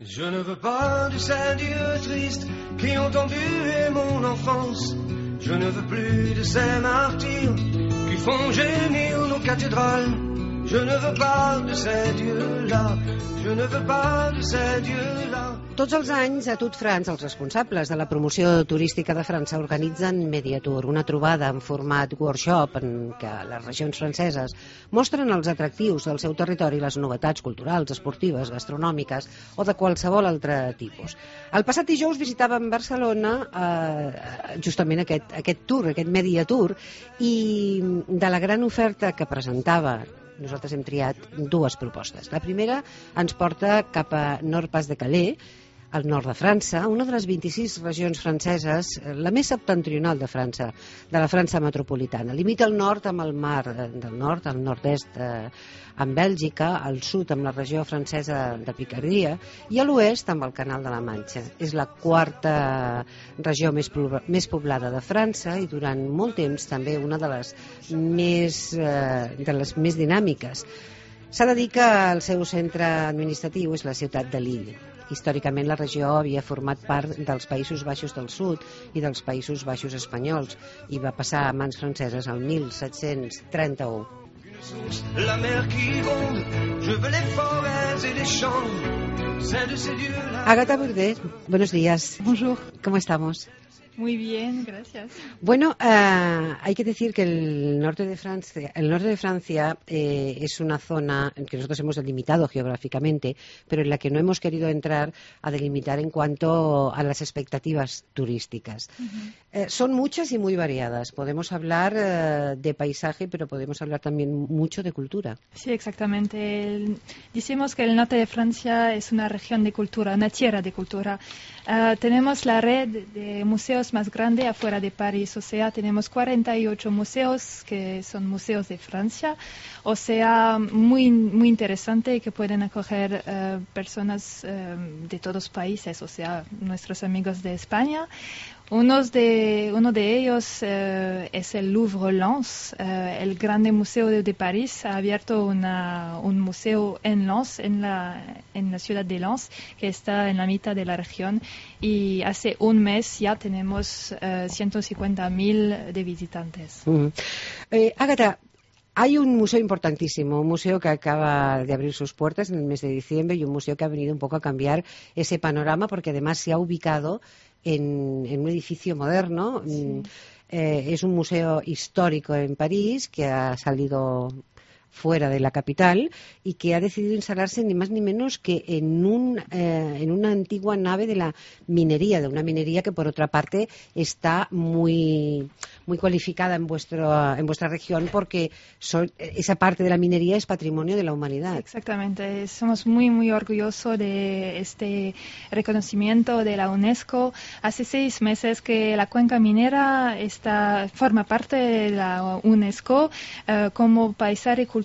Je ne veux pas de ces dieux tristes qui ont embué mon enfance. Je ne veux plus de ces martyrs qui font gémir nos cathédrales. Je ne veux pas de ces dieux-là. Je ne veux pas de ces dieux-là. Tots els anys, a Tot France, els responsables de la promoció turística de França organitzen Mediatour, una trobada en format workshop en què les regions franceses mostren els atractius del seu territori i les novetats culturals, esportives, gastronòmiques o de qualsevol altre tipus. El passat dijous visitàvem Barcelona justament aquest tour, aquest Mediatour, i de la gran oferta que presentava nosaltres hem triat dues propostes. La primera ens porta cap a Nord-Pas-de-Calais, al nord de França, una de les 26 regions franceses, la més septentrional de França, de la França metropolitana. Limita al nord amb el mar del nord, al nord-est amb Bèlgica, al sud amb la regió francesa de Picardia i a l'oest amb el Canal de la Manxa. És la quarta regió més poblada de França i durant molt temps també una de les més dinàmiques. S'ha de dir que el seu centre administratiu és la ciutat de Lille. Històricament la regió havia format part dels Països Baixos del Sud i dels Països Baixos espanyols i va passar a mans franceses el 1731. La mer qui gronde, je veux les forêts et les champs. Agatha Bourdet, buenos días. Bonjour. ¿Cómo estamos? Muy bien, gracias. Bueno, hay que decir que el norte de Francia es una zona que nosotros hemos delimitado geográficamente, pero en la que no hemos querido entrar a delimitar en cuanto a las expectativas turísticas. Son muchas y muy variadas. Podemos hablar de paisaje, pero podemos hablar también mucho de cultura. Sí, exactamente. Decimos que el norte de Francia es una región de cultura, una tierra de cultura. Tenemos la red de museos más grande afuera de París, o sea, tenemos 48 museos que son museos de Francia, o sea, muy interesante y que pueden acoger personas de todos los países, o sea, nuestros amigos de España. Uno de ellos es el Louvre-Lens. El grande museo de París ha abierto un museo en Lens, en la ciudad de Lens, que está en la mitad de la región. Y hace un mes ya tenemos 150.000 de visitantes. Agatha, hay un museo importantísimo, un museo que acaba de abrir sus puertas en el mes de diciembre y un museo que ha venido un poco a cambiar ese panorama porque además se ha ubicado en un edificio moderno. Sí. Es un museo histórico en París que ha salido fuera de la capital y que ha decidido instalarse ni más ni menos que en una antigua nave de la minería, de una minería que por otra parte está muy cualificada en vuestra región porque esa parte de la minería es patrimonio de la humanidad. Exactamente, somos muy orgullosos de este reconocimiento de la UNESCO. Hace 6 meses que la cuenca minera forma parte de la UNESCO como paisaje cultural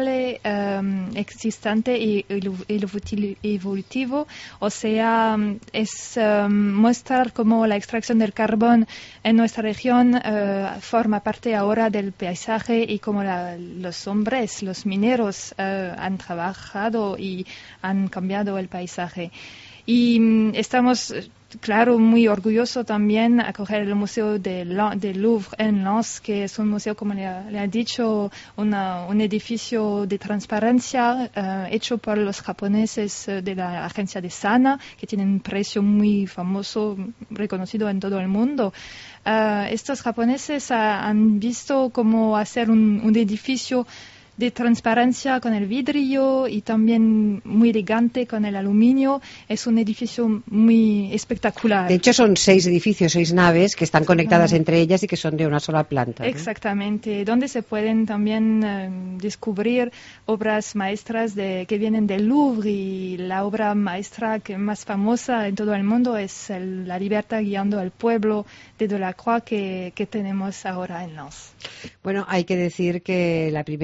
existente y evolutivo, o sea, es mostrar cómo la extracción del carbón en nuestra región forma parte ahora del paisaje y cómo los hombres, los mineros han trabajado y han cambiado el paisaje. Y estamos, claro, muy orgullosos también acoger el Museo del Louvre en Lens, que es un museo, como le ha dicho, un edificio de transparencia hecho por los japoneses de la agencia de Sana, que tienen un precio muy famoso, reconocido en todo el mundo. Estos japoneses han visto cómo hacer un edificio de transparencia con el vidrio y también muy elegante con el aluminio. Es un edificio muy espectacular. De hecho, son 6 edificios, 6 naves que están conectadas entre ellas y que son de una sola planta, ¿no? Exactamente, donde se pueden también descubrir obras maestras que vienen del Louvre, y la obra maestra más famosa en todo el mundo es La libertad guiando al pueblo de Delacroix que tenemos ahora en Lens. Bueno, hay que decir que la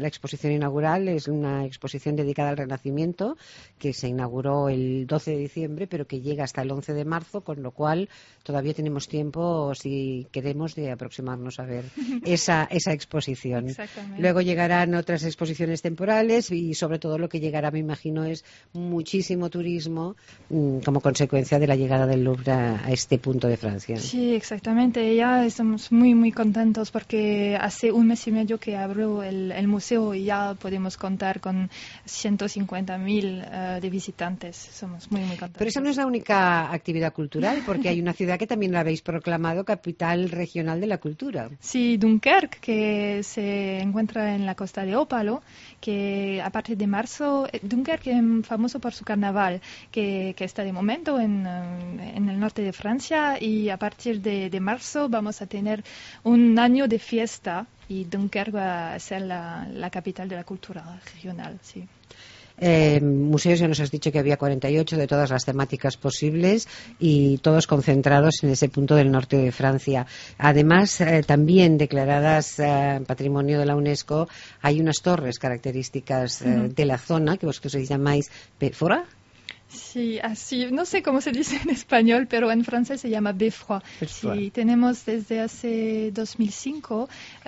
exposición inaugural es una exposición dedicada al Renacimiento que se inauguró el 12 de diciembre, pero que llega hasta el 11 de marzo, con lo cual todavía tenemos tiempo, si queremos, de aproximarnos a ver esa exposición. Luego llegarán otras exposiciones temporales y sobre todo lo que llegará, me imagino, es muchísimo turismo como consecuencia de la llegada del Louvre a este punto de Francia. Sí, exactamente. Ya estamos muy, muy contentos porque hace un mes y medio que abrió el museo y ya podemos contar con 150.000 de visitantes. Somos muy, muy contentos. Pero esa no es la única actividad cultural, porque hay una ciudad que también la habéis proclamado capital regional de la cultura. Sí, Dunkerque, que se encuentra en la costa de Ópalo, que a partir de marzo, Dunkerque es famoso por su carnaval, que está de momento en el norte de Francia, y a partir de marzo vamos a tener un año de fiesta y Dunkerque va a ser la capital de la cultura regional, sí. Museos, ya nos has dicho que había 48 de todas las temáticas posibles y todos concentrados en ese punto del norte de Francia. Además, también declaradas Patrimonio de la UNESCO, hay unas torres características de la zona que vosotros llamáis Beffroi. Sí, así, no sé cómo se dice en español, pero en francés se llama Beffroi. Sí, tenemos desde hace 2005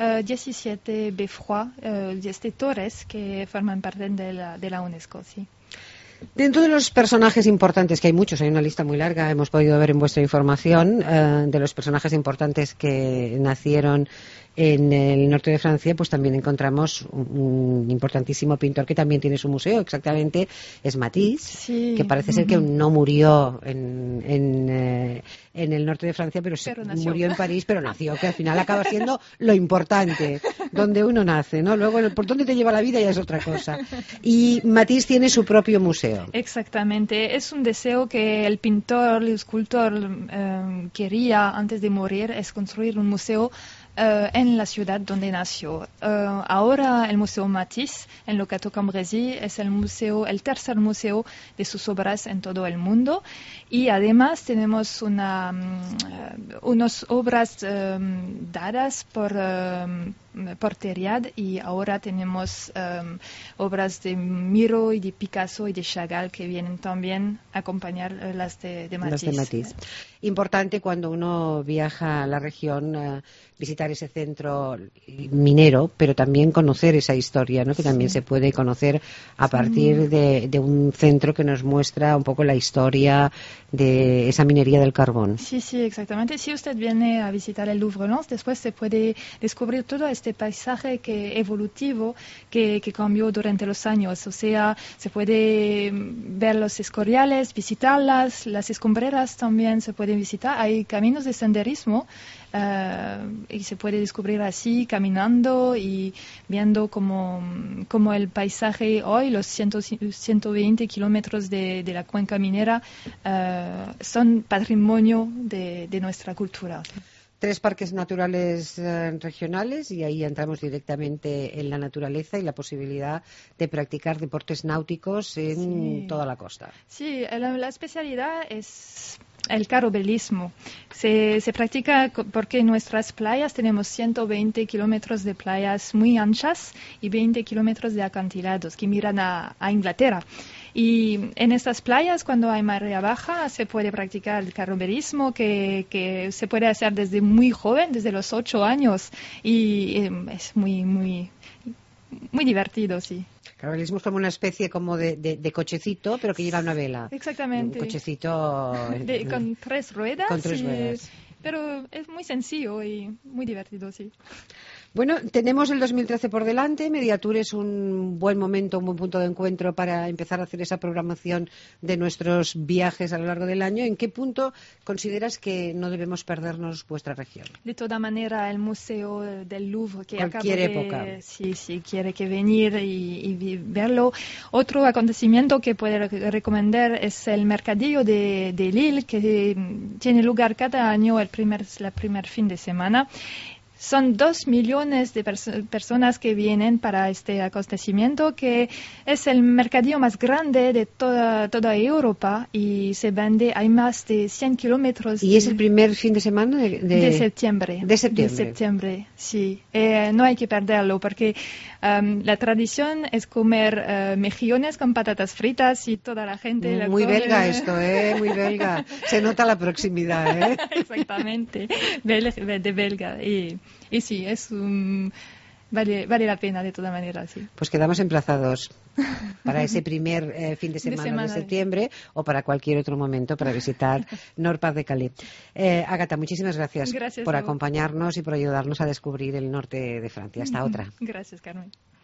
17 Beffroi, 17 torres que forman parte de la UNESCO, sí. Dentro de los personajes importantes, que hay muchos, hay una lista muy larga, hemos podido ver en vuestra información, de los personajes importantes que nacieron en el norte de Francia, pues también encontramos un importantísimo pintor que también tiene su museo, exactamente es Matisse, sí. Que parece ser que no murió en el norte de Francia, pero murió en París, pero nació, que al final acaba siendo lo importante, donde uno nace, ¿no? Luego, por dónde te lleva la vida ya es otra cosa. Y Matisse tiene su propio museo. Exactamente, es un deseo que el pintor, el escultor quería antes de morir, es construir un museo en la ciudad donde nació. Ahora el Museo Matisse en Le Cateau-Cambrésis es el tercer museo de sus obras en todo el mundo, y además tenemos unas obras dadas por Thériade, y ahora tenemos obras de Miro y de Picasso y de Chagall que vienen también a acompañar las de Matisse. Importante cuando uno viaja a la región visitar ese centro minero, pero también conocer esa historia, ¿no? Que también se puede conocer a partir de un centro que nos muestra un poco la historia de esa minería del carbón. Sí, exactamente. Si usted viene a visitar el Louvre-Lens, después se puede descubrir todo este paisaje evolutivo que cambió durante los años. O sea, se puede ver los escoriales, visitarlas, las escombreras también se pueden visitar. Hay caminos de senderismo y se puede descubrir así, caminando y viendo como el paisaje hoy, los 120 kilómetros de la cuenca minera son patrimonio de nuestra cultura. 3 parques naturales regionales, y ahí entramos directamente en la naturaleza y la posibilidad de practicar deportes náuticos en toda la costa. Sí, la especialidad es el carobelismo. Se practica porque en nuestras playas tenemos 120 kilómetros de playas muy anchas y 20 kilómetros de acantilados que miran a Inglaterra. Y en estas playas, cuando hay marea baja, se puede practicar el carobelismo, que se puede hacer desde muy joven, desde los 8 años, y es muy, muy, muy divertido, sí. Carobelismo es como una especie como de cochecito, pero que lleva una vela. Exactamente. Un cochecito con 3 ruedas. Con 3 ruedas. Pero es muy sencillo y muy divertido, sí. Bueno, tenemos el 2013 por delante. Mediatur es un buen momento, un buen punto de encuentro para empezar a hacer esa programación de nuestros viajes a lo largo del año. ¿En qué punto consideras que no debemos perdernos vuestra región? De toda manera, el Museo del Louvre, que cualquier época. Sí, quiere que venir y verlo. Otro acontecimiento que puede recomendar es el Mercadillo de Lille, que tiene lugar cada año el primer fin de semana. son 2 millones de personas que vienen para este acontecimiento, que es el mercadillo más grande de toda Europa y se vende, hay más de 100 kilómetros. ¿Y es el primer fin de semana de septiembre? De septiembre. De septiembre, sí. No hay que perderlo porque la tradición es comer mejillones con patatas fritas y toda la gente lo Muy come. belga esto, muy belga. Se nota la proximidad, Exactamente, de belga. Y sí, vale la pena de todas maneras, sí. Pues quedamos emplazados para ese primer fin de semana de septiembre o para cualquier otro momento para visitar Nord-Pas-de-Calais. Ágata, muchísimas gracias por acompañarnos y por ayudarnos a descubrir el norte de Francia. Hasta otra. Gracias, Carmen.